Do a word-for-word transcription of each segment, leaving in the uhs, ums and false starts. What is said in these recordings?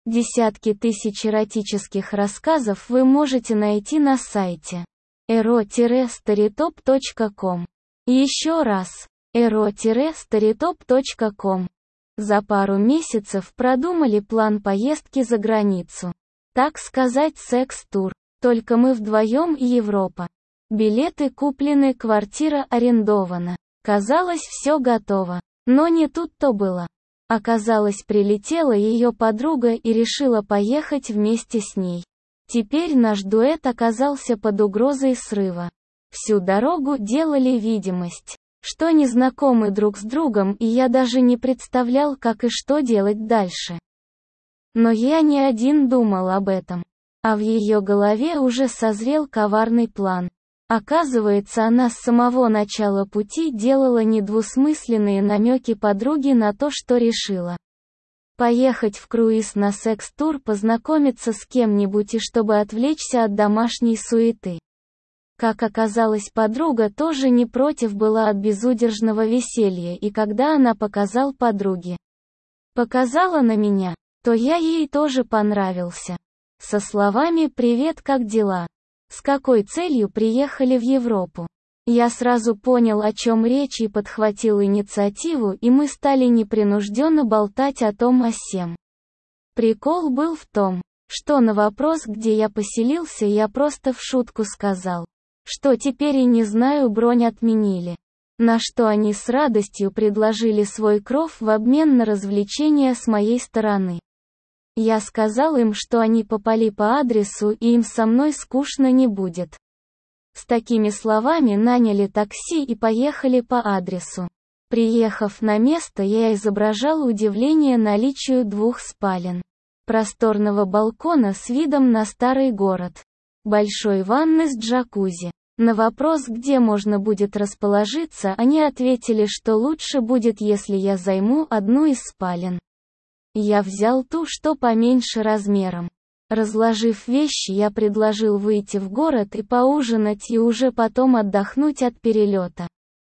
Десятки тысяч эротических рассказов вы можете найти на сайте эро старитоп точка ком. Еще раз, эро старитоп точка ком. За пару месяцев продумали план поездки за границу. Так сказать, секс-тур. Только мы вдвоем и Европа. Билеты куплены, квартира арендована. Казалось, все готово. Но не тут-то было. Оказалось, прилетела ее подруга и решила поехать вместе с ней. Теперь наш дуэт оказался под угрозой срыва. Всю дорогу делали видимость, что не знакомы друг с другом, и я даже не представлял, как и что делать дальше. Но я не один думал об этом. А в ее голове уже созрел коварный план. Оказывается, она с самого начала пути делала недвусмысленные намеки подруге на то, что решила поехать в круиз на секс-тур, познакомиться с кем-нибудь и чтобы отвлечься от домашней суеты. Как оказалось, подруга тоже не против была от безудержного веселья, и когда она показал подруге, показала на меня, то я ей тоже понравился. Со словами «Привет, как дела? С какой целью приехали в Европу?» Я сразу понял, о чем речь, и подхватил инициативу, и мы стали непринужденно болтать о том о сём. Прикол был в том, что на вопрос, где я поселился, я просто в шутку сказал, что теперь и не знаю, бронь отменили. На что они с радостью предложили свой кров в обмен на развлечения с моей стороны. Я сказал им, что они попали по адресу и им со мной скучно не будет. С такими словами наняли такси и поехали по адресу. Приехав на место, я изображал удивление наличию двух спален, просторного балкона с видом на старый город, большой ванны с джакузи. На вопрос, где можно будет расположиться, они ответили, что лучше будет, если я займу одну из спален. Я взял ту, что поменьше размером. Разложив вещи, я предложил выйти в город и поужинать, и уже потом отдохнуть от перелета.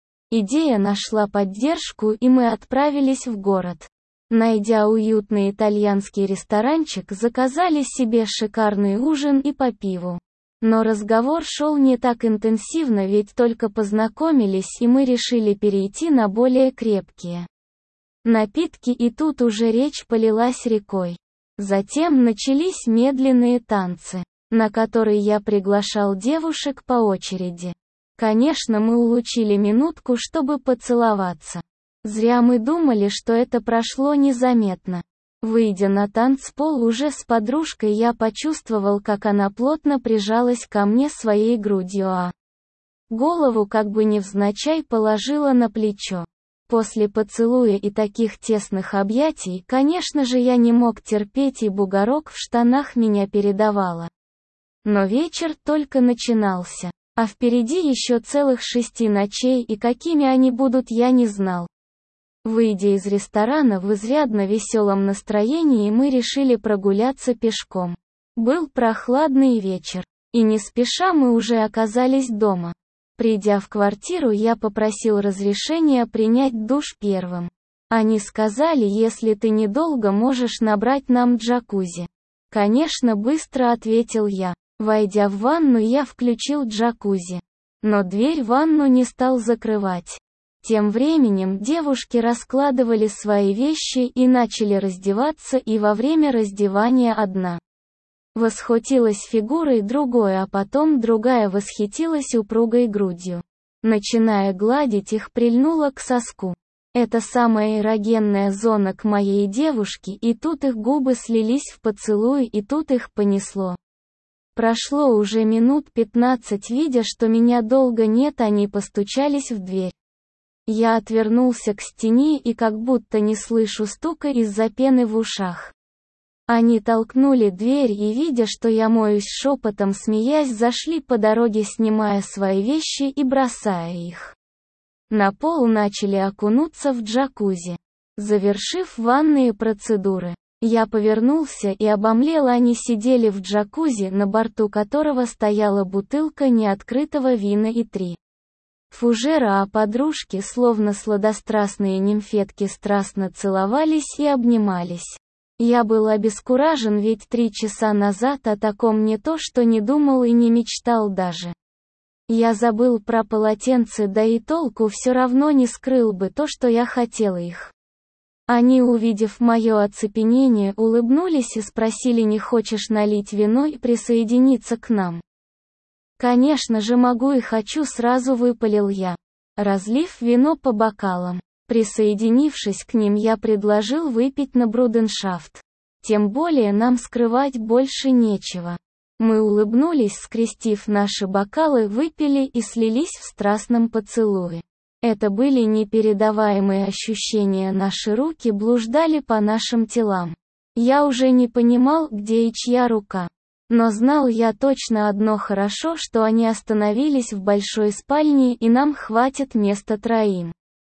Идея нашла поддержку, и мы отправились в город. Найдя уютный итальянский ресторанчик, заказали себе шикарный ужин и по пиву. Но разговор шел не так интенсивно, ведь только познакомились, и мы решили перейти на более крепкие напитки, и тут уже речь полилась рекой. Затем начались медленные танцы, на которые я приглашал девушек по очереди. Конечно, мы улучили минутку, чтобы поцеловаться. Зря мы думали, что это прошло незаметно. Выйдя на танцпол уже с подружкой, я почувствовал, как она плотно прижалась ко мне своей грудью, а голову как бы невзначай положила на плечо. После поцелуя и таких тесных объятий, конечно же, я не мог терпеть, и бугорок в штанах меня передавало. Но вечер только начинался, а впереди еще целых шести ночей, и какими они будут, я не знал. Выйдя из ресторана в изрядно веселом настроении, мы решили прогуляться пешком. Был прохладный вечер, и не спеша мы уже оказались дома. Придя в квартиру, я попросил разрешения принять душ первым. Они сказали, если ты недолго, можешь набрать нам джакузи. Конечно, быстро ответил я. Войдя в ванну, я включил джакузи. Но дверь в ванну не стал закрывать. Тем временем девушки раскладывали свои вещи и начали раздеваться, и во время раздевания одна восхитилась фигурой другой, а потом другая восхитилась упругой грудью. Начиная гладить их, прильнула к соску. Это самая эрогенная зона к моей девушке, и тут их губы слились в поцелуй, и тут их понесло. Прошло уже минут пятнадцать, видя, что меня долго нет, они постучались в дверь. Я отвернулся к стене и как будто не слышу стука из-за пены в ушах. Они толкнули дверь и, видя, что я моюсь, шепотом смеясь, зашли по дороге, снимая свои вещи и бросая их на пол, начали окунуться в джакузи. Завершив ванные процедуры, я повернулся и обомлел, они сидели в джакузи, на борту которого стояла бутылка неоткрытого вина и три фужера, а подружки, словно сладострастные нимфетки, страстно целовались и обнимались. Я был обескуражен, ведь три часа назад о таком не то что не думал и не мечтал даже. Я забыл про полотенце, да и толку все равно не скрыл бы то, что я хотел их. Они, увидев мое оцепенение, улыбнулись и спросили, не хочешь налить вино и присоединиться к нам. Конечно же могу и хочу, сразу выпалил я, разлив вино по бокалам. Присоединившись к ним, я предложил выпить на брудершафт. Тем более нам скрывать больше нечего. Мы улыбнулись, скрестив наши бокалы, выпили и слились в страстном поцелуе. Это были непередаваемые ощущения, наши руки блуждали по нашим телам. Я уже не понимал, где и чья рука. Но знал я точно одно хорошо, что они остановились в большой спальне и нам хватит места троим.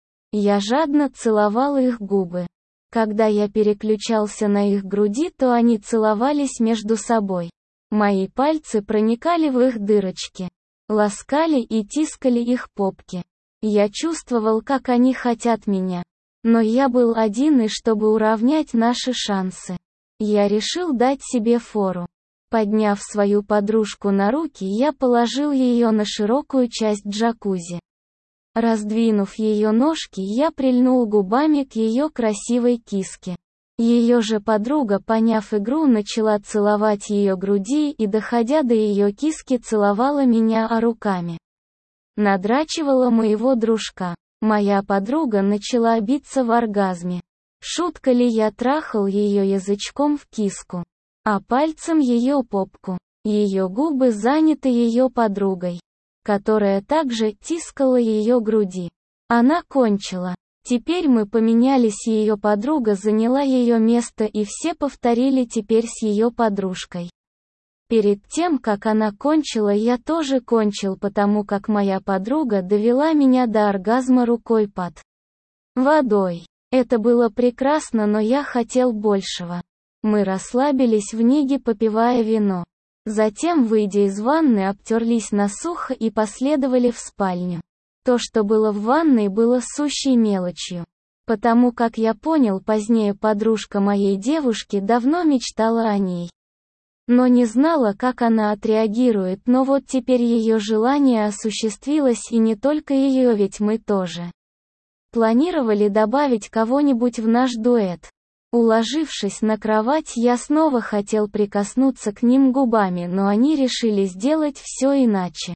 Я жадно целовал их губы. Когда я переключался на их груди, то они целовались между собой. Мои пальцы проникали в их дырочки, ласкали и тискали их попки. Я чувствовал, как они хотят меня. Но я был один, и чтобы уравнять наши шансы, я решил дать себе фору. Подняв свою подружку на руки, я положил ее на широкую часть джакузи. Раздвинув ее ножки, я прильнул губами к ее красивой киске. Ее же подруга, поняв игру, начала целовать ее груди и, доходя до ее киски, целовала меня а руками. Надрачивала моего дружка. Моя подруга начала биться в оргазме. Шутка ли, я трахал ее язычком в киску, а пальцем ее попку. Ее губы заняты ее подругой, которая также тискала ее груди. Она кончила. Теперь мы поменялись, ее подруга заняла ее место, и все повторили теперь с ее подружкой. Перед тем, как она кончила, я тоже кончил, потому как моя подруга довела меня до оргазма рукой под водой. Это было прекрасно, но я хотел большего. Мы расслабились в неге, попивая вино. Затем, выйдя из ванны, обтерлись насухо и последовали в спальню. То, что было в ванной, было сущей мелочью. Потому как я понял позднее, подружка моей девушки давно мечтала о ней. Но не знала, как она отреагирует, но вот теперь ее желание осуществилось, и не только ее, ведь мы тоже планировали добавить кого-нибудь в наш дуэт. Уложившись на кровать, я снова хотел прикоснуться к ним губами, но они решили сделать все иначе.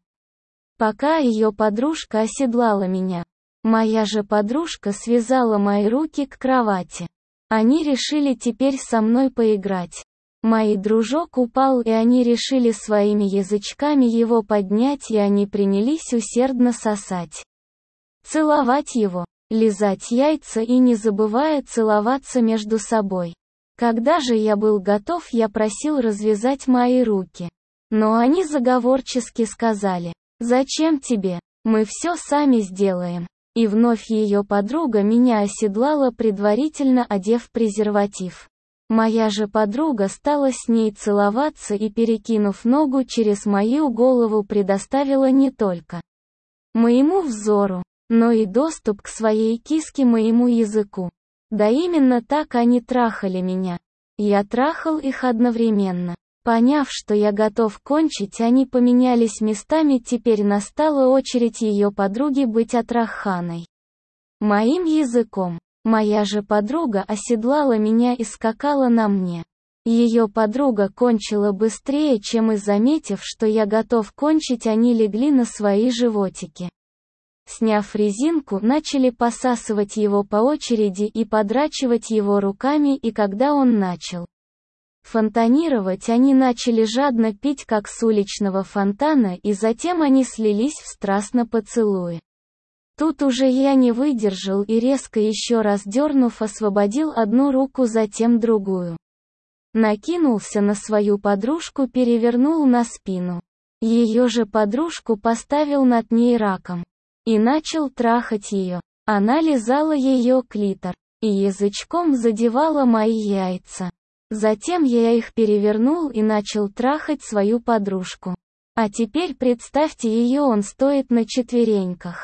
Пока ее подружка оседлала меня, моя же подружка связала мои руки к кровати. Они решили теперь со мной поиграть. Мой дружок упал, и они решили своими язычками его поднять, и они принялись усердно сосать, целовать его, лизать яйца и не забывая целоваться между собой. Когда же я был готов, я просил развязать мои руки. Но они заговорчески сказали: «Зачем тебе? Мы все сами сделаем». И вновь ее подруга меня оседлала, предварительно одев презерватив. Моя же подруга стала с ней целоваться и, перекинув ногу через мою голову, предоставила не только моему взору, но и доступ к своей киске, моему языку. Да именно так они трахали меня. Я трахал их одновременно. Поняв, что я готов кончить, они поменялись местами, теперь настала очередь ее подруги быть отраханной моим языком. Моя же подруга оседлала меня и скакала на мне. Ее подруга кончила быстрее, чем и, заметив, что я готов кончить, они легли на свои животики. Сняв резинку, начали посасывать его по очереди и подрачивать его руками, и когда он начал фонтанировать, они начали жадно пить, как с уличного фонтана, и затем они слились в страстно поцелуе. Тут уже я не выдержал и, резко еще раз дернув, освободил одну руку, затем другую. Накинулся на свою подружку, перевернул на спину. Ее же подружку поставил над ней раком. И начал трахать ее. Она лизала ее клитор, и язычком задевала мои яйца. Затем я их перевернул и начал трахать свою подружку. А теперь представьте ее, он стоит на четвереньках.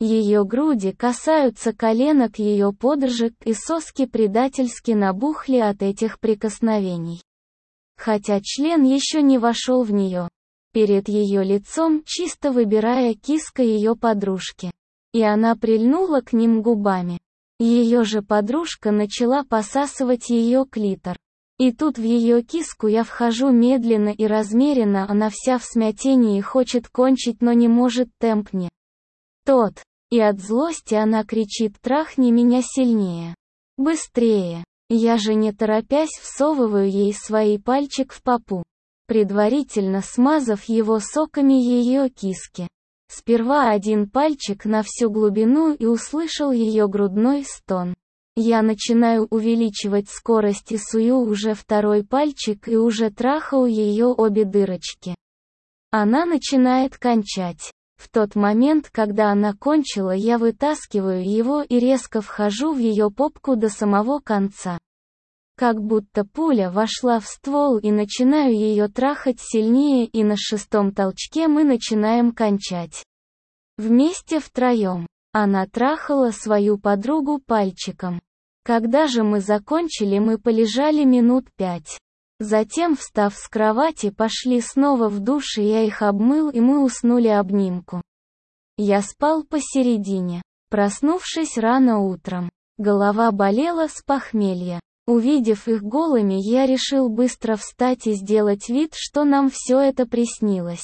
Ее груди касаются коленок ее подружек, и соски предательски набухли от этих прикосновений. Хотя член еще не вошел в нее. Перед ее лицом, чисто выбирая киска ее подружки. И она прильнула к ним губами. Ее же подружка начала посасывать ее клитор. И тут в ее киску я вхожу медленно и размеренно, она вся в смятении хочет кончить, но не может, темп не тот. И от злости она кричит: «Трахни меня сильнее! Быстрее!» Я же не торопясь всовываю ей свой пальчик в попу, предварительно смазав его соками ее киски. Сперва один пальчик на всю глубину и услышал ее грудной стон. Я начинаю увеличивать скорость и сую уже второй пальчик и уже трахаю ее обе дырочки. Она начинает кончать. В тот момент, когда она кончила, я вытаскиваю его и резко вхожу в ее попку до самого конца. Как будто пуля вошла в ствол, и начинаю ее трахать сильнее, и на шестом толчке мы начинаем кончать. Вместе втроем. Она трахала свою подругу пальчиком. Когда же мы закончили, мы полежали минут пять. Затем, встав с кровати, пошли снова в душ, и я их обмыл, и мы уснули обнимку. Я спал посередине. Проснувшись рано утром, голова болела с похмелья. Увидев их голыми, я решил быстро встать и сделать вид, что нам все это приснилось.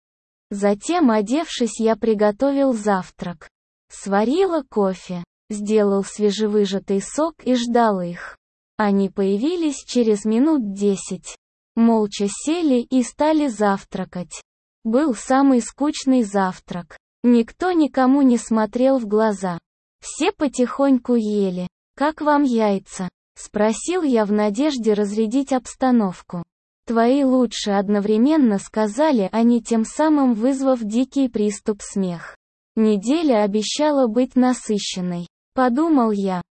Затем, одевшись, я приготовил завтрак. Сварила кофе, сделал свежевыжатый сок и ждал их. Они появились через минут десять. Молча сели и стали завтракать. Был самый скучный завтрак. Никто никому не смотрел в глаза. Все потихоньку ели. «Как вам яйца?» — спросил я в надежде разрядить обстановку. «Твои лучше», — одновременно сказали они, тем самым вызвав дикий приступ смеха. Неделя обещала быть насыщенной. Подумал я.